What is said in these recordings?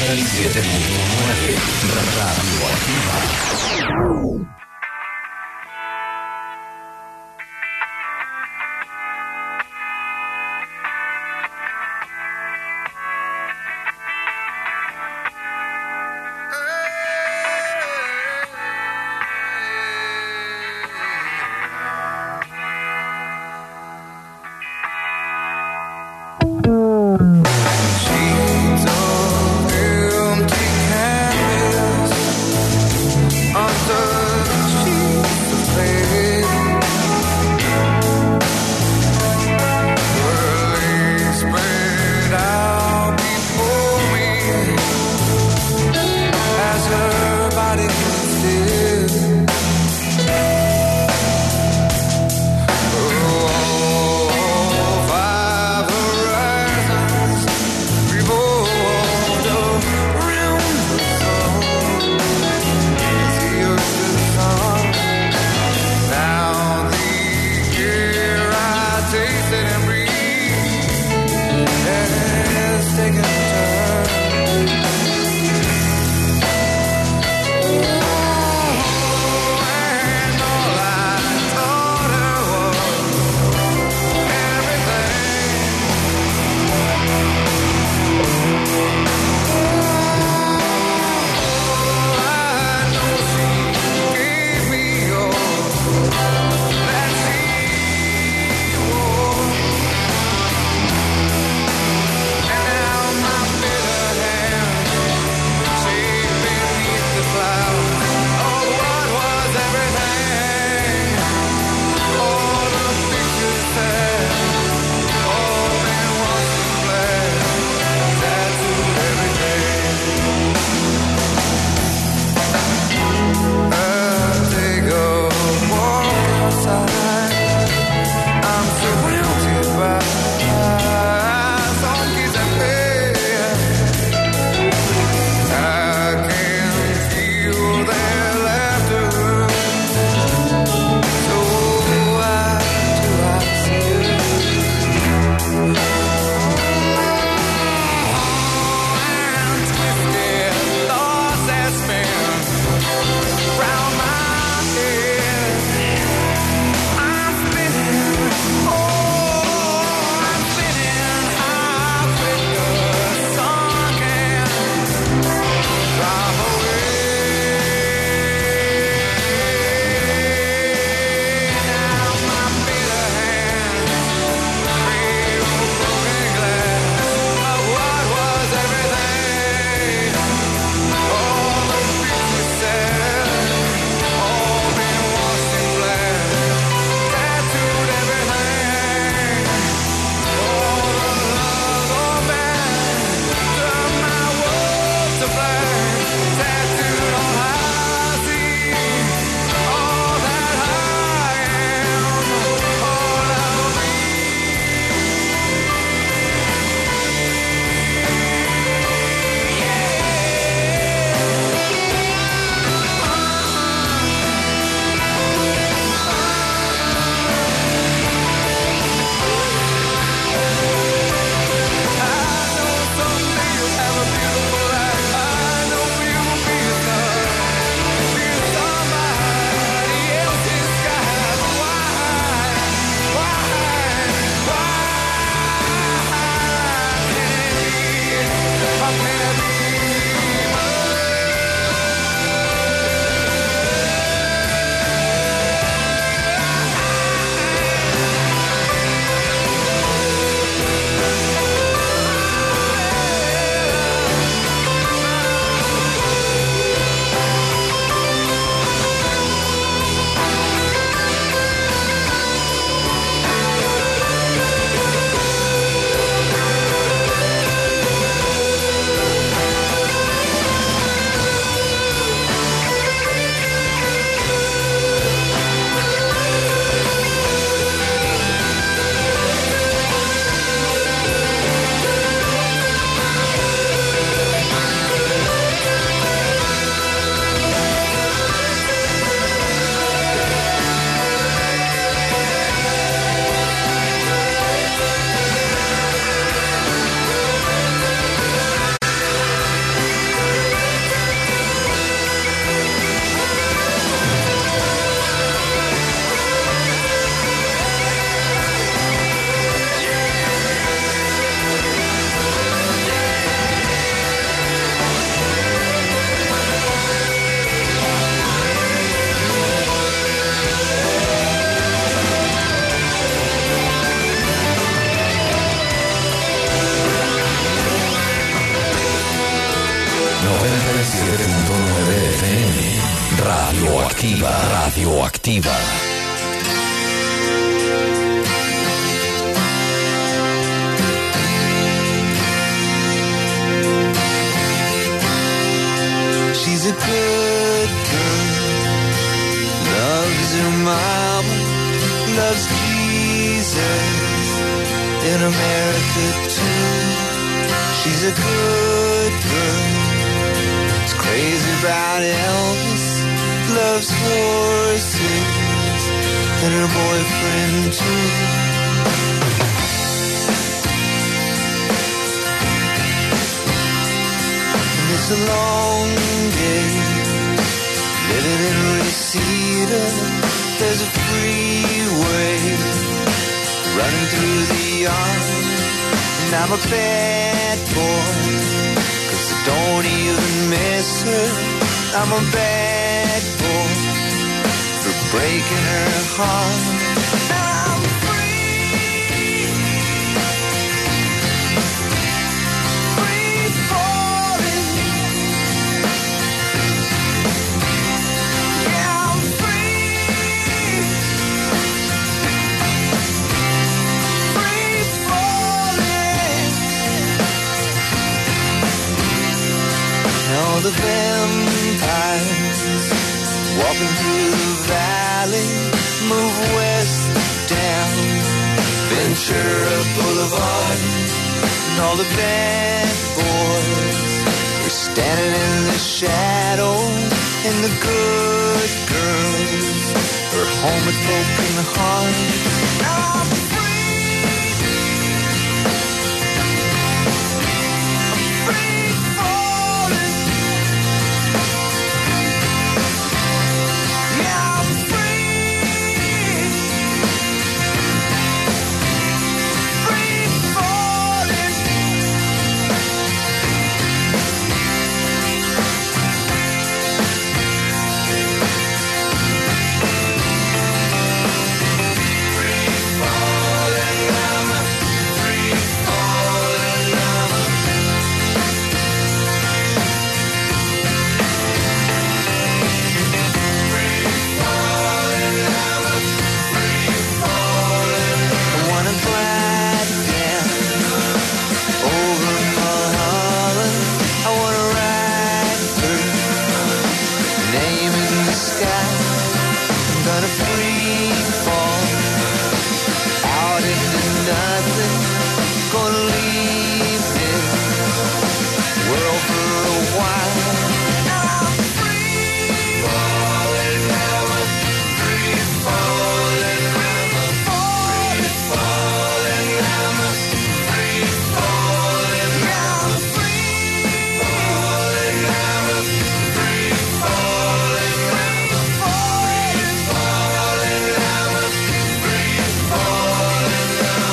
97.9 Radioactiva. Under 97.9 FM. Radioactiva, radioactiva. She's a good girl, loves her mama, loves Jesus in America too. She's a good girl, is crazy about Elvis, loves horses and her boyfriend too. It's a long day, living in Reseda. There's a freeway running through the yard, and I'm a bad boy, 'cause I don't even miss her. I'm a bad boy for breaking her heart. I'm free, free falling. Yeah, I'm free, free falling. Now the vampires walking through the valley move west down Ventura Boulevard, and all the bad boys are standing in the shadow, and the good girls are home with broken hearts. I'm free, I'm free falling. Yeah, I'm free, free falling. Free falling, I'm free falling, I'm free falling, I'm free falling. I wanna glide down over Mulholland. I wanna ride through, name in the sky. I'm gonna free fall out into nothing. Gonna leave this world for a while. I'm free falling, I'm free falling, I'm free falling, I'm free falling, I'm free falling, I'm free falling, I'm free falling, I'm free falling,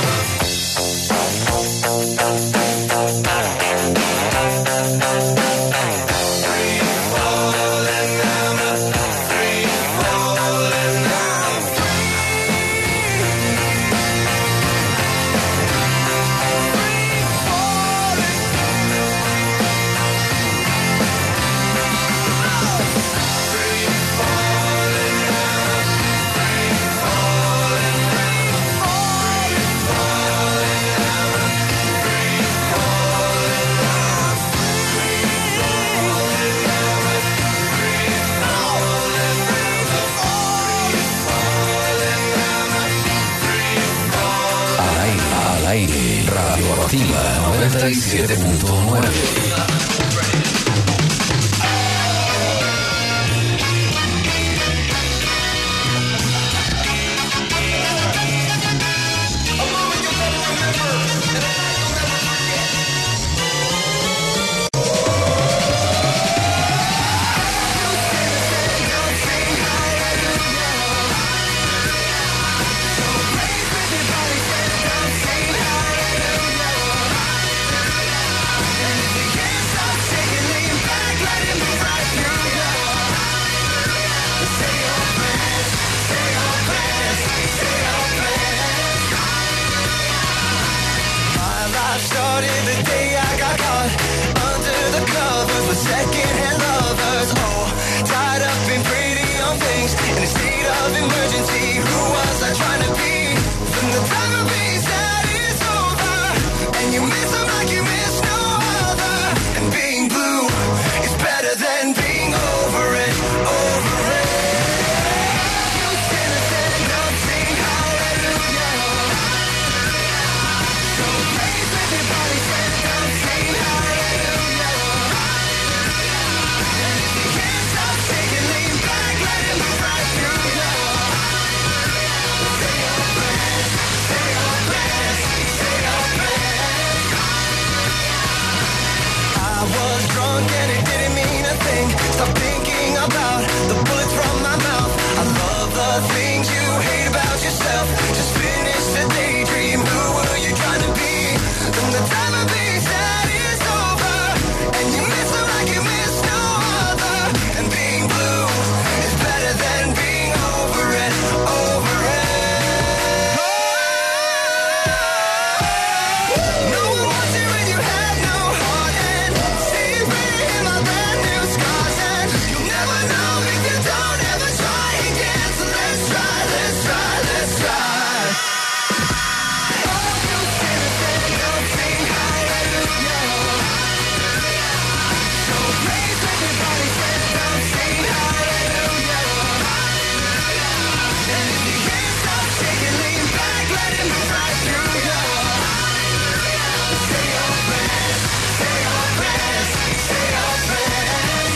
Al aire, radioactiva 97.9. Everybody say, don't sing hallelujah. was drunk and it didn't mean a thing. Stop thinking about the bullets from my mouth. I love the things you hate about yourself. Just finish the daydream. Who were you trying to be? Then the time of being sad is over, and you miss her like you miss no other. And being blue is better than being over it, over it. No one wants you when you have no heart, and see me in my brand new scars, and you'll never know if you don't ever try again. So let's try, let's try, let's try. All you sinners stand up, sing hallelujah. So praise everybody, stand up, sing hallelujah. And if you can't stop shaking, lean back, let it move right through you. Say your prayers, say your prayers, say your prayers.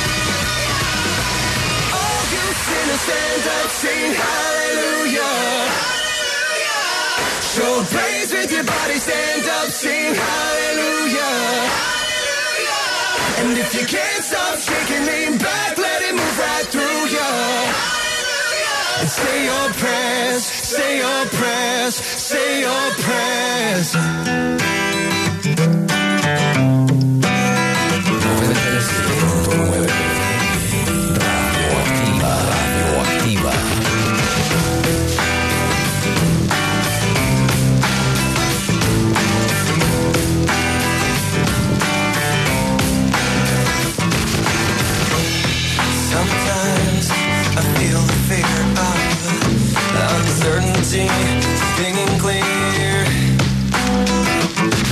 All you sinners stand up, sing hallelujah. Show praise with your body, stand up, sing hallelujah. And if you can't stop shaking, lean back, let it move right through you. And say your prayers, say your prayers, say your prayers. 96.9 Radioactiva, Radioactiva. Sometimes I feel the fear of uncertainty stinging clear.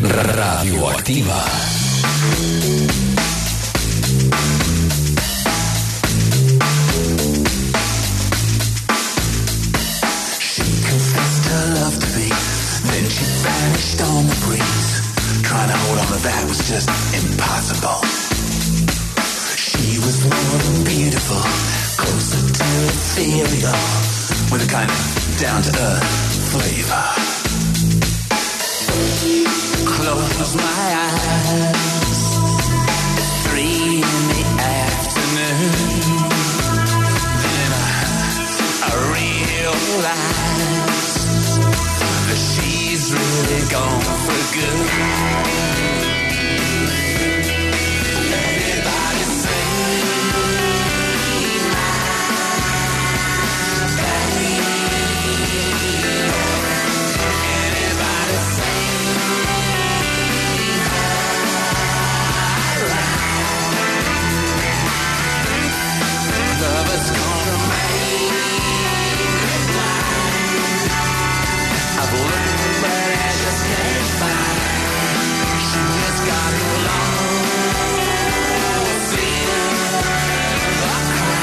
Radioactiva. Vanished on the breeze. Trying to hold on to that was just impossible. She was warm and beautiful, closer to ethereal, with a kind of down-to-earth flavor. Close my eyes at 3 in the afternoon. Then I realized she's really gone for good. Everybody sing my baby. Everybody sing her. Lover's gonna make me blind. I've looked but I just can't find. She just got no long feel of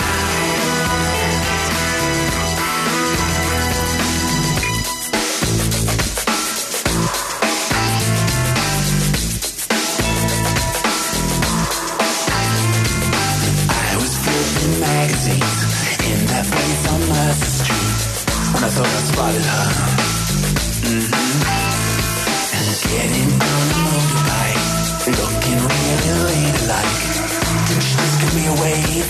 I was flipping magazines in that place on Mercer Street when I thought I spotted her. And getting on a motorbike, looking really ladylike. Did she just give me a wave?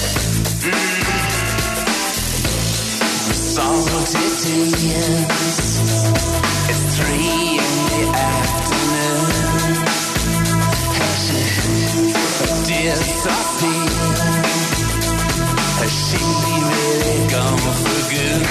Salted tears. It's 3 in the afternoon. Has she disappeared? Has she really gone for good?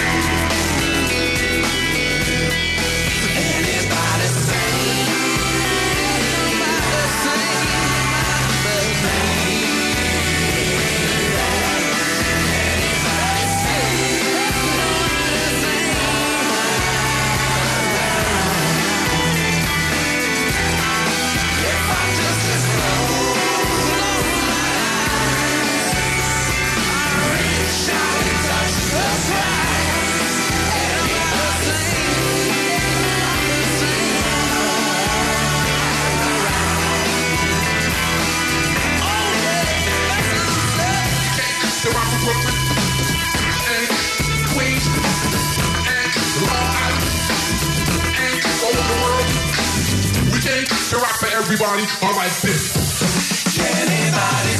To rock for everybody, all like this. Anybody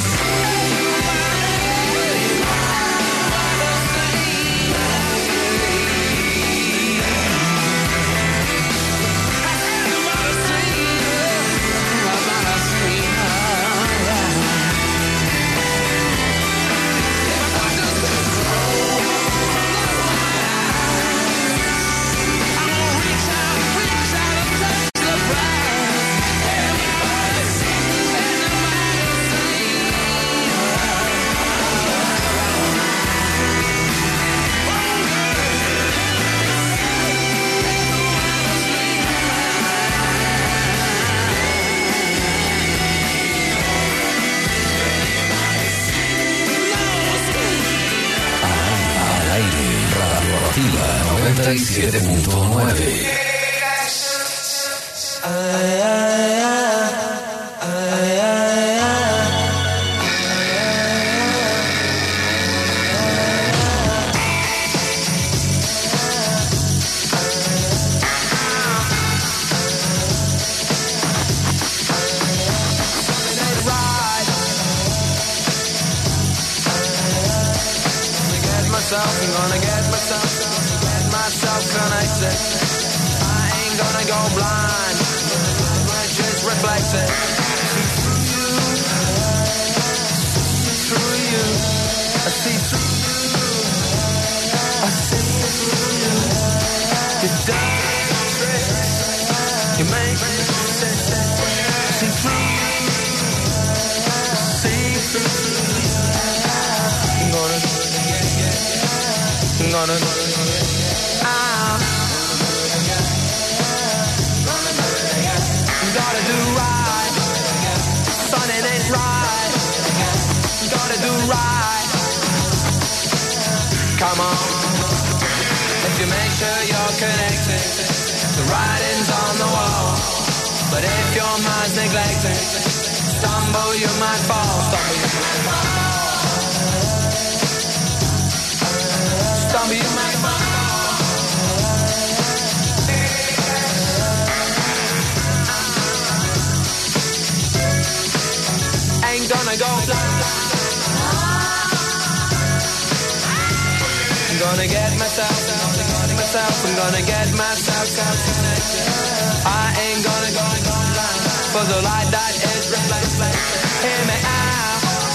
Radioactiva 97.9. I'm gonna get myself connected. I ain't gonna go blind, but just reflected. Through you, I see through you, I see through you. You dance tricks, you make me sick. See through you, see through you. I'm gonna I'm Gotta do right. Son, it ain't right. Gotta do right. Come on. If you make sure you're connected, the writing's on the wall. But if your mind's neglected, stumble you might fall. Stumble you might fall. Stumble you might fall. Ain't gonna go blind. I'm gonna get myself, I'm gonna get myself connected. I ain't gonna go blind, for the light that is reflected. Hear me out.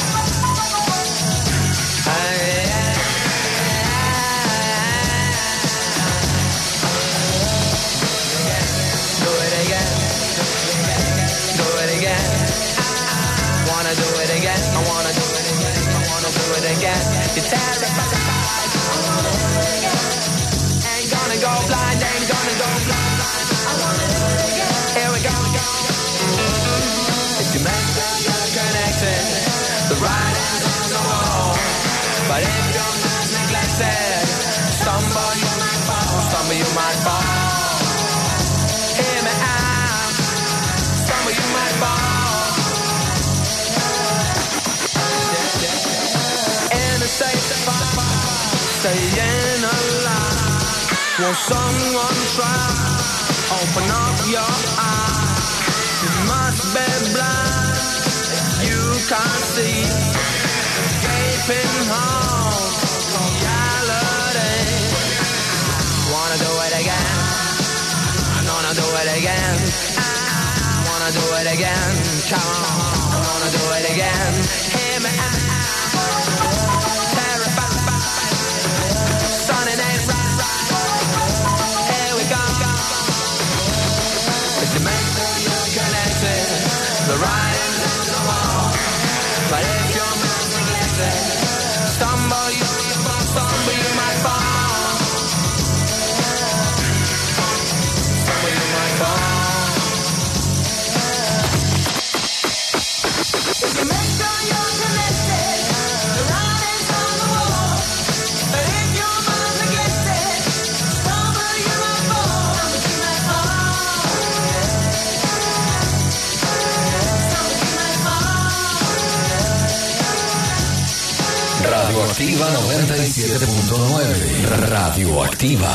Do it again. Do it again. Wanna do it again. I wanna do it again. I wanna do it again. You're terrified. Ain't gonna go blind, ain't gonna go blind. I wanna do it again. Here we go. If you make sure you're connected, the writing's on the wall. But if your mind's neglected, stumble you might fall, stumble you might fall. Hear me out, stumble you might fall. In a safe spot, staying alive. Will someone try? Open up your eyes. You must be blind if you can't see. Escaping home from reality. Wanna do it again? I wanna do it again. I wanna do it again. Come on, I wanna do it again. Hear me out. Terrified. Son, it ain't right. Here we go. If you make sure you're connected, the writing's on the wall. But if your mind's neglected, stumble you might fall. Stumble you might fall. If you make sure you're connected, the writing's on the wall. But if your mind's neglected, stumble you might fall. Stumble you might fall. Radioactiva 97.9. Radioactiva.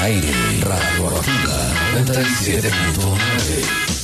aire. Radioactiva 97.9.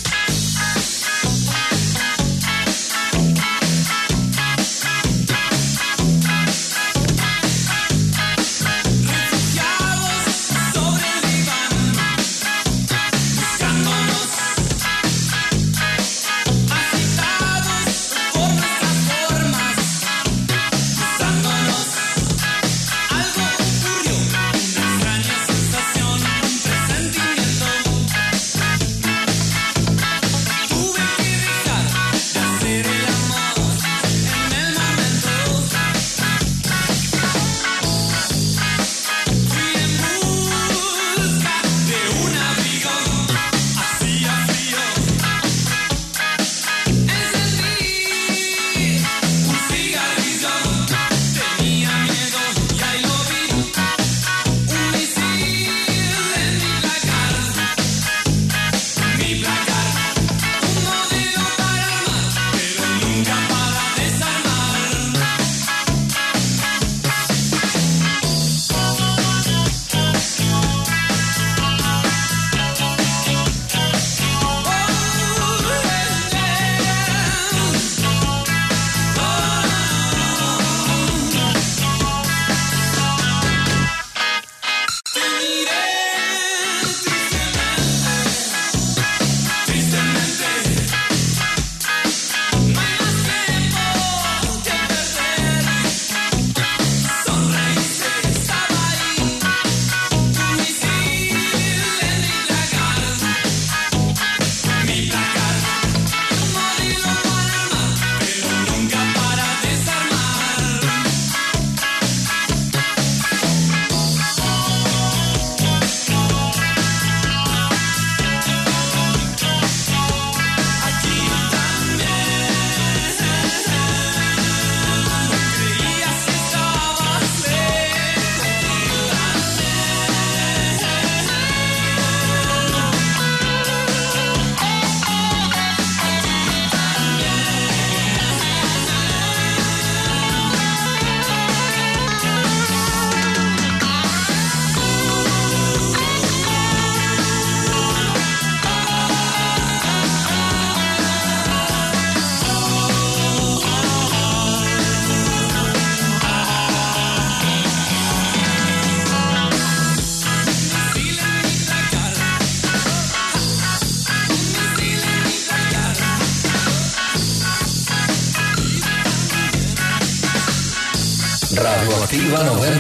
Radioactiva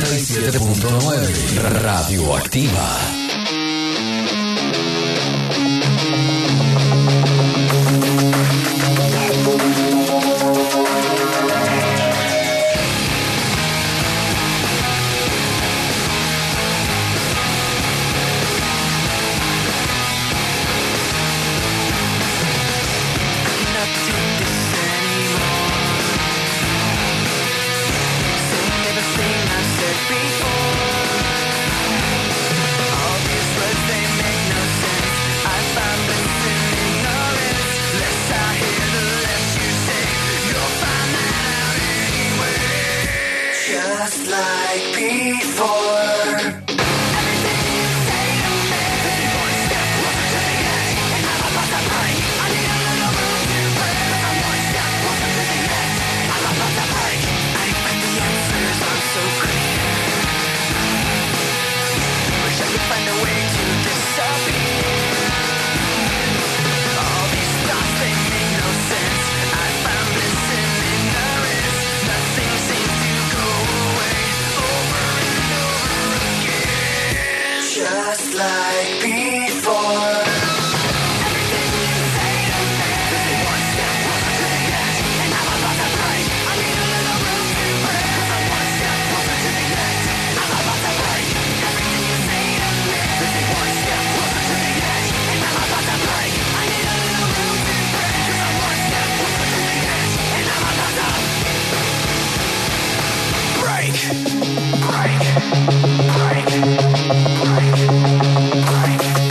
97.9. Radioactiva. Just like before. Just like before. Everything you say to me is one step closer to the edge, and I'm about to break. I need a little room to breathe. 'Cause I'm one step closer to the edge, and I'm about to break. Everything you say to me is one step closer to the edge, and I'm about to break. I need a little room to breathe. 'Cause I'm one step closer to the edge, and I'm about to break. Break. Break. Break. Break.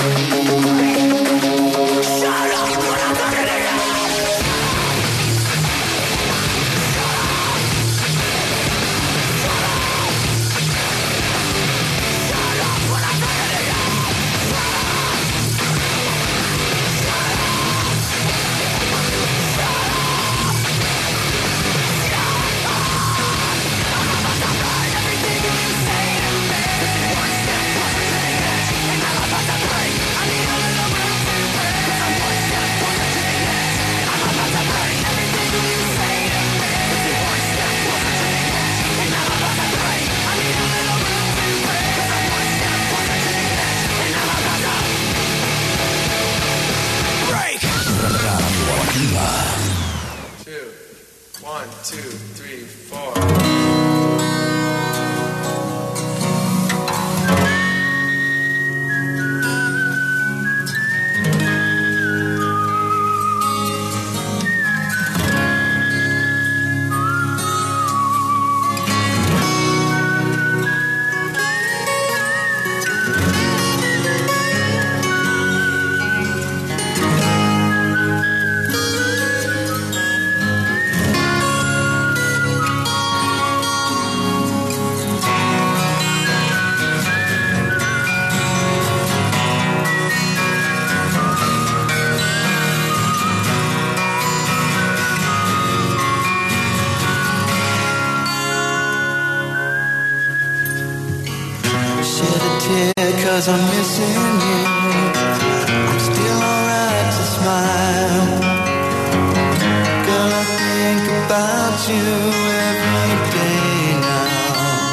tear 'cause I'm missing you. I'm still alright to smile. Girl, I think about you every day now.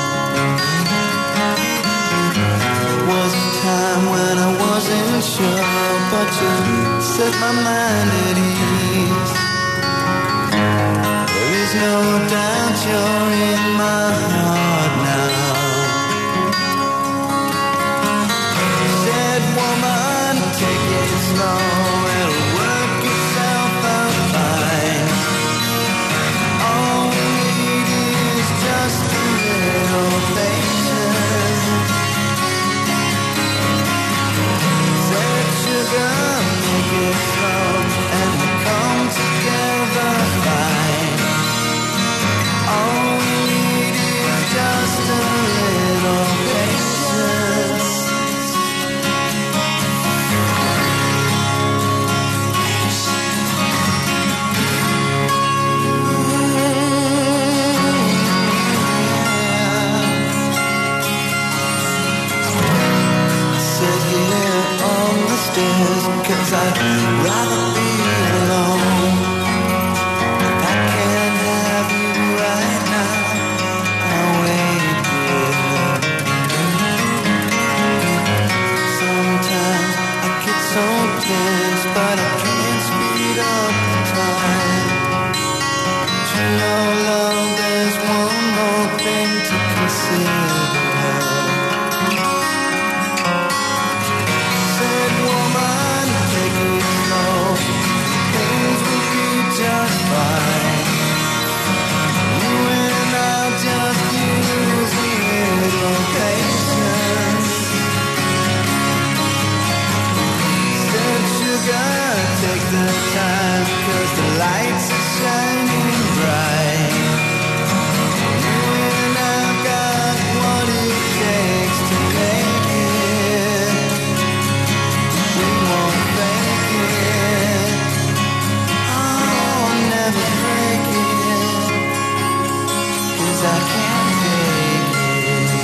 Was a time when I wasn't sure, but you set my mind at ease. There is no doubt you're in my heart now. Said woman, take it slow, it'll work itself out fine. All we need is just a little patience. Said sugar, take it slow, and we'll come together fine. All we need is just a little patience. Sit here on the stairs 'cause I'd rather be alone. If I can't have you right now, I'll wait here. Sometimes I get so tense, but I can't speed up the time. But you know, love, there's one more thing to consider. Said woman, take it slow, things will be just fine. You and I'll just use a little patience. Said sugar, take the time, 'cause the lights are shining bright. You and I've got what it takes to make it. We won't fake it. Oh, never break it, 'cause I can't take it.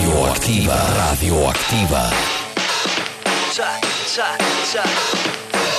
Radioactiva. Cha, cha, cha.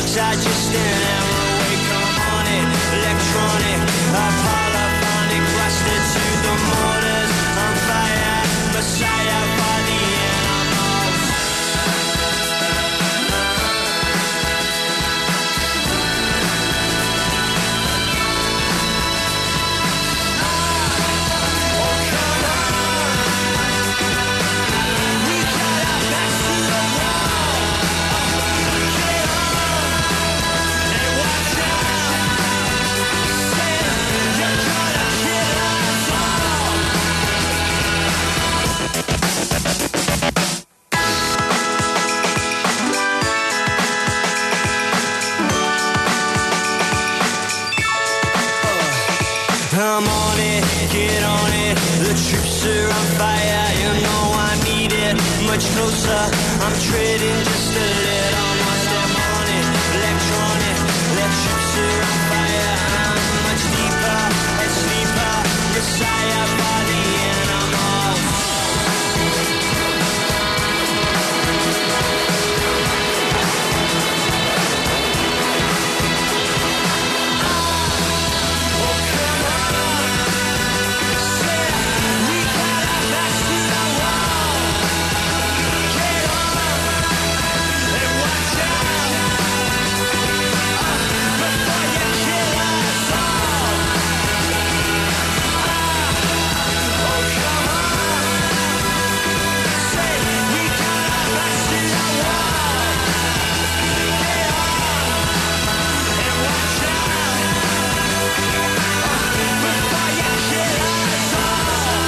drugs are just an hour away. Come on it, electronic, polyphonic, rusted to the mortars. On fire, Messiah for the animals. Oh, come on. We got our backs to the wall. Get on and watch out. Say you're gonna kill us all. I'm on it, get on it. The troops are on fire, you know I need it. Much closer, I'm treading just a little more. Step on it, electronic. The troops are on fire, I'm much deeper and sleeper. Messiah for the animals. Oh, come on. Say we got our backs to the wall. Get on and watch out before you kill us all. Oh, come on. Say we got our backs to the wall. Get on and watch out before you kill us all.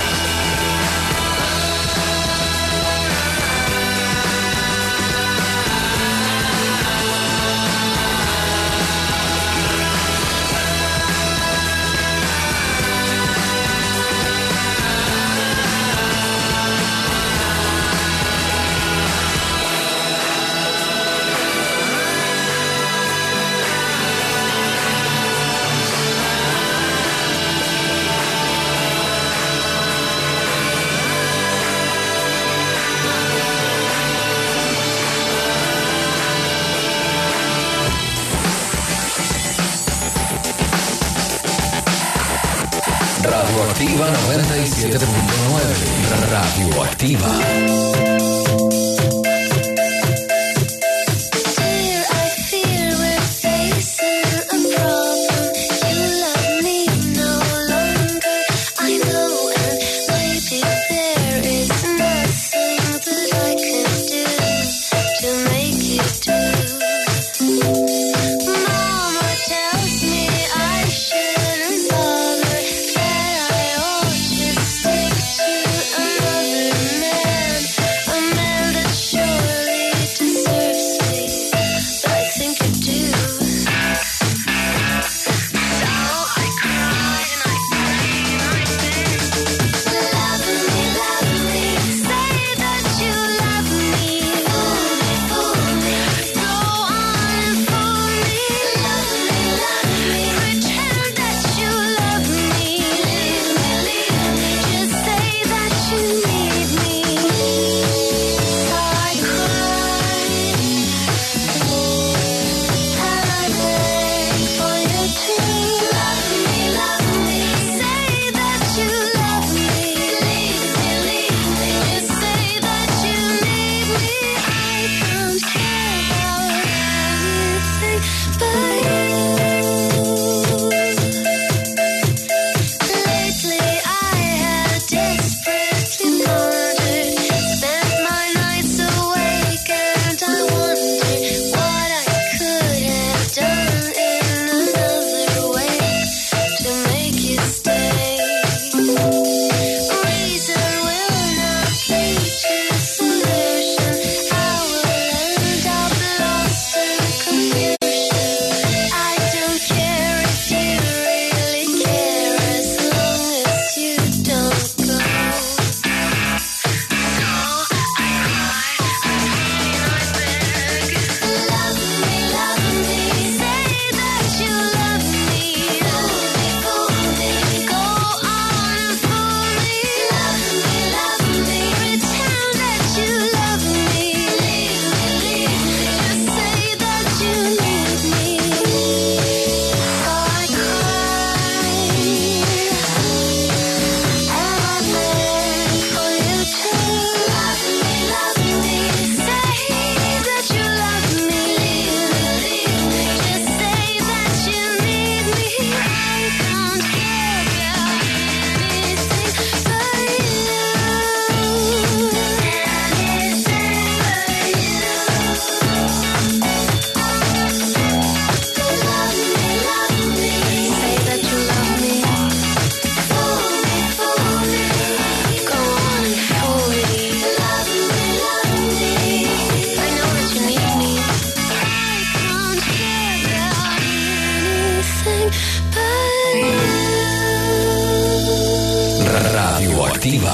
Radioactiva 97.9. Radioactiva. Dear, I fear we're facing a problem. You love me no longer, I know, and maybe there is nothing that I can do to make you do. Mama tells me I shouldn't bother, that I ought to stick to another man. Radioactiva.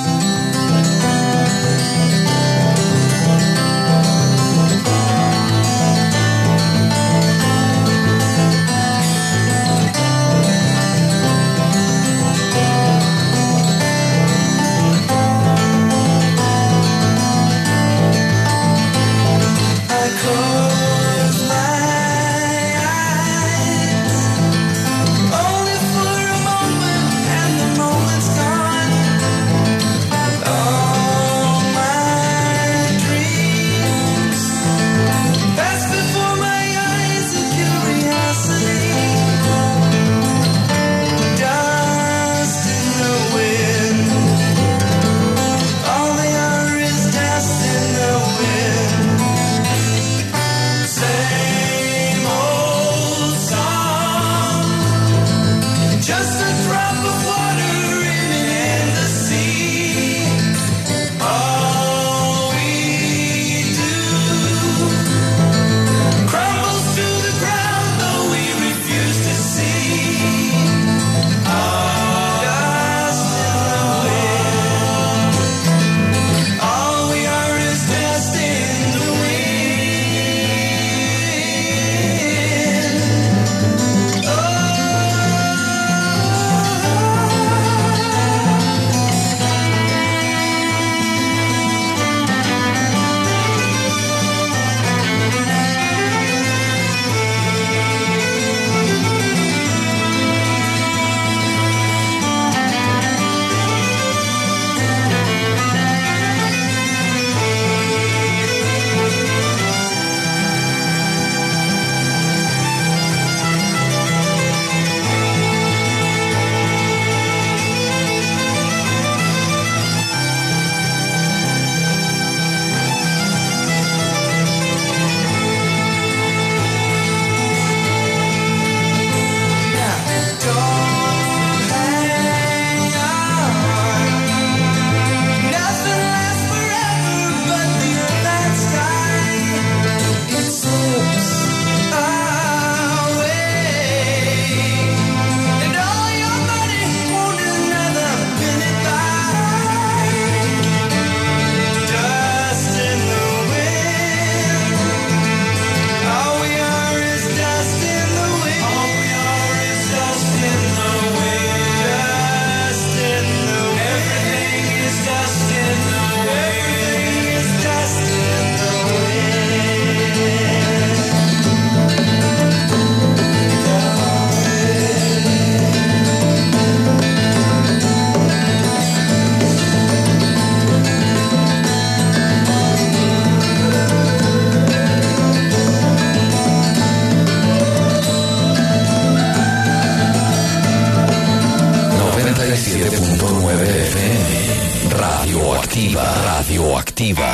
Radioactiva.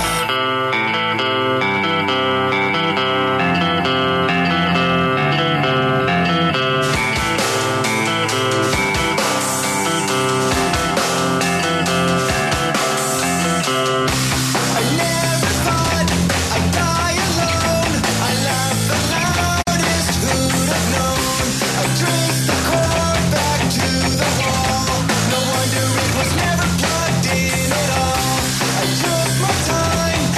Never plugged in at all. I took my time.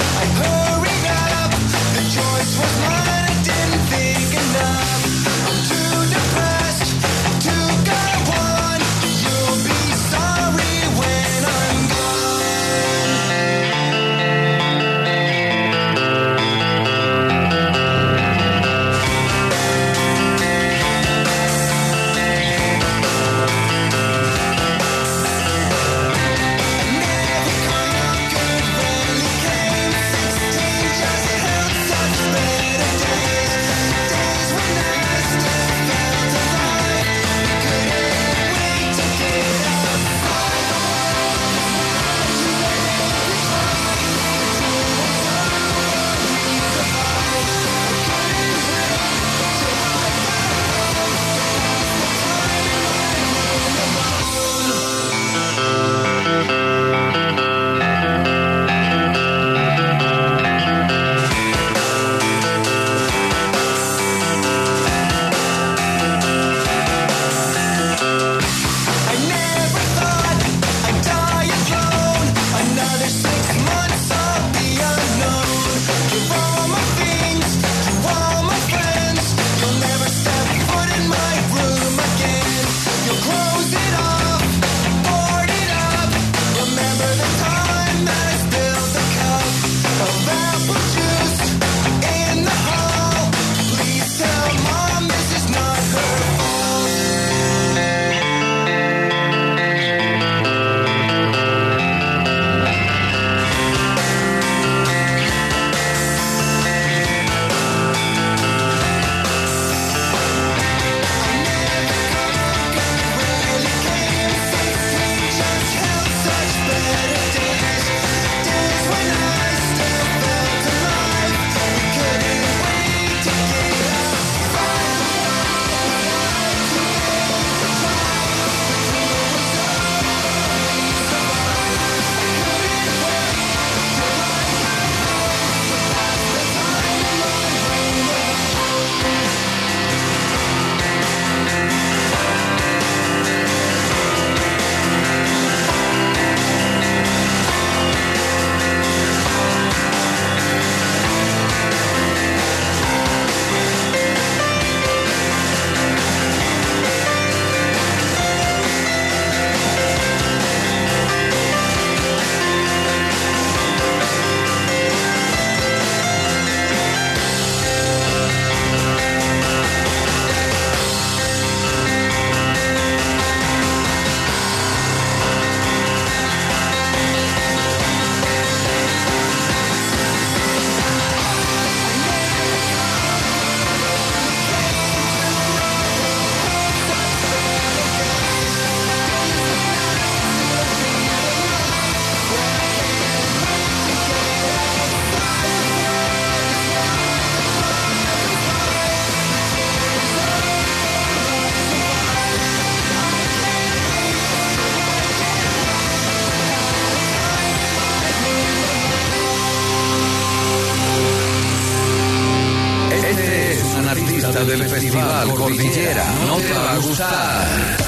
fiesta del Festival Cordillera no te va a gustar.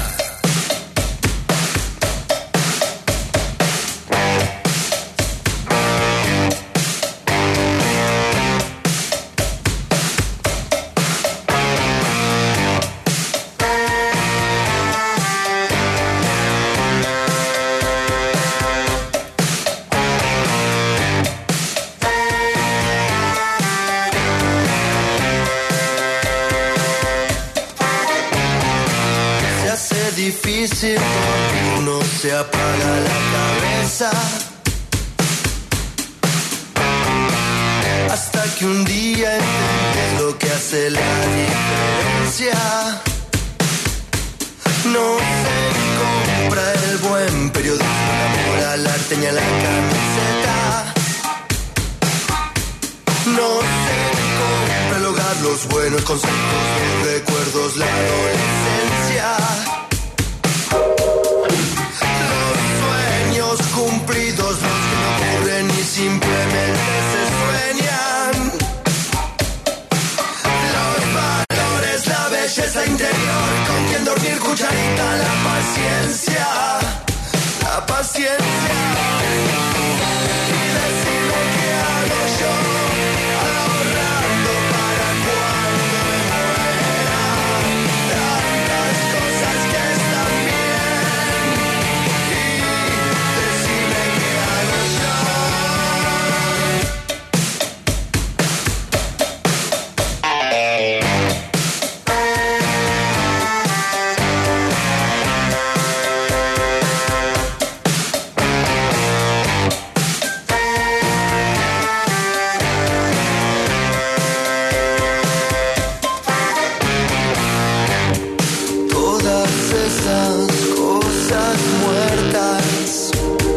Difícil porque uno se apaga la cabeza hasta que un día entiendes lo que hace la diferencia. No se compra el buen periodismo, el amor al arte ni a la camiseta. No se compra el hogar, los buenos consejos, los recuerdos, la adolescencia. Cumplidos, los que no ocurren y simplemente se sueñan. Los valores, la belleza interior, con quien dormir, cucharita, la paciencia. La paciencia. Y decirme qué hago yo, ahorrando para cuando me muera. Tantas cosas que están bien. Decime qué hago yo. Todas esas cosas muertas,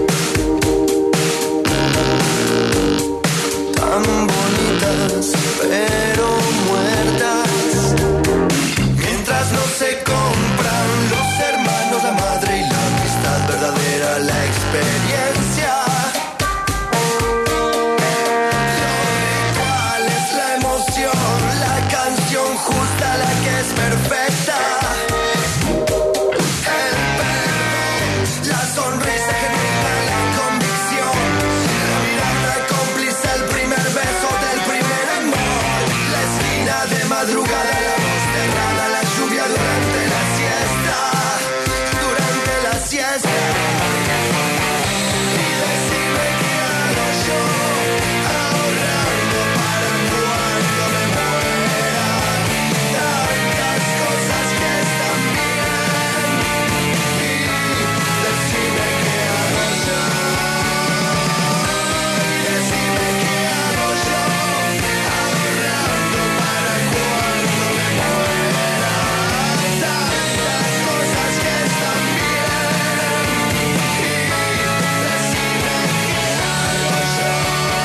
tan bonitas pero muertas, mientras no se compran los hermanos, la madre y la amistad verdadera, la experiencia. Los rituales, la emoción, la canción justa, la que es perfecta. El perdón, la sonrisa genuina, la convicción, la mirada cómplice, el primer beso del primer amor, la esquina de madrugada, la voz cerrada, la lluvia durante la siesta, durante la siesta. Y decime qué hago yo, ahorrando para cuando me muera. Tantas cosas que están bien. Y decime qué hago yo. Y decime qué hago yo, ahorrando para cuando me muera. Tantas cosas que están bien. Y decime qué hago yo.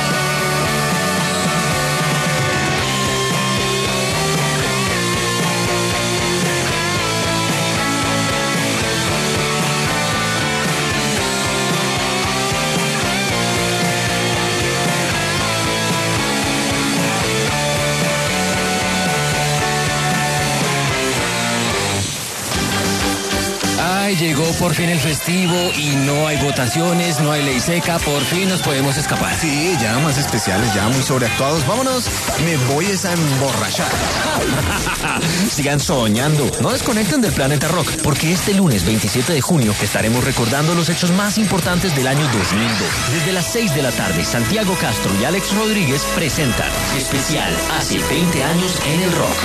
Ay, llegó por fin el festivo y no hay votaciones, no hay ley seca, por fin nos podemos escapar. Sí, ya más especiales, ya muy sobreactuados. Vámonos, me voy a emborrachar. Sigan soñando, no desconecten del Planeta Rock, porque este lunes 27 de junio estaremos recordando los hechos más importantes del año 2002. Desde las 6 de la tarde, Santiago Castro y Alex Rodríguez presentan especial Hace 20 años en el rock.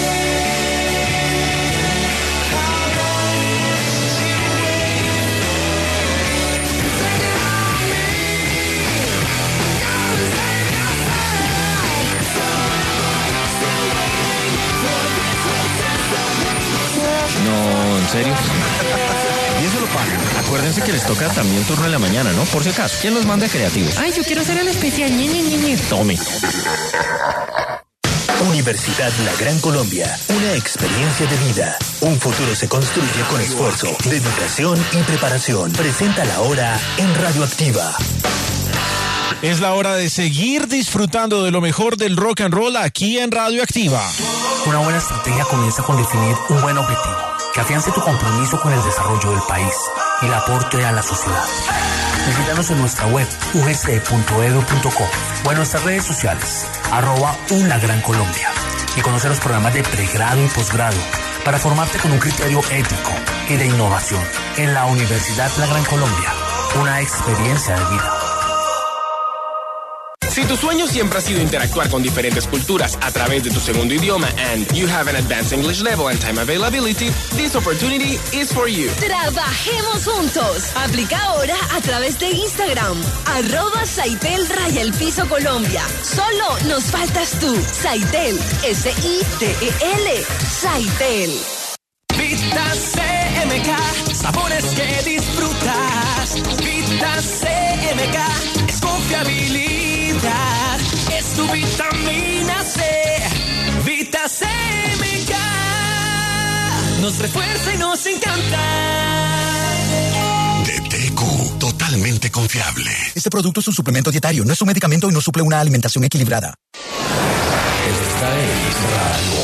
No, ¿en serio? Y eso lo pagan. Acuérdense que les toca también turno en la mañana, ¿no? Por si acaso. ¿Quién los manda creativos? Ay, yo quiero hacer el especial. Tome. Universidad La Gran Colombia. Una experiencia de vida. Un futuro se construye con esfuerzo, dedicación y preparación. Presenta la hora en Radioactiva. Es la hora de seguir disfrutando de lo mejor del rock and roll aquí en Radioactiva. Una buena estrategia comienza con definir un buen objetivo que afiance tu compromiso con el desarrollo del país y el aporte a la sociedad. Visítanos en nuestra web ugc.edu.co o en nuestras redes sociales @UnaGranColombia y conocer los programas de pregrado y posgrado para formarte con un criterio ético y de innovación en la Universidad La Gran Colombia, una experiencia de vida. Si tu sueño siempre ha sido interactuar con diferentes culturas a través de tu segundo idioma and you have an advanced English level and time availability, this opportunity is for you. Trabajemos juntos. Aplica ahora a través de Instagram, @Saitel_Colombia. Solo nos faltas tú. Saitel, SITEL. Saitel. Vita CMK, sabores que disfrutas. Vita CMK es confiabilidad, es tu vitamina C. Vita CMK nos refuerza y nos encanta. De TQ, totalmente confiable. Este producto es un suplemento dietario, no es un medicamento y no suple una alimentación equilibrada. Esta es Radio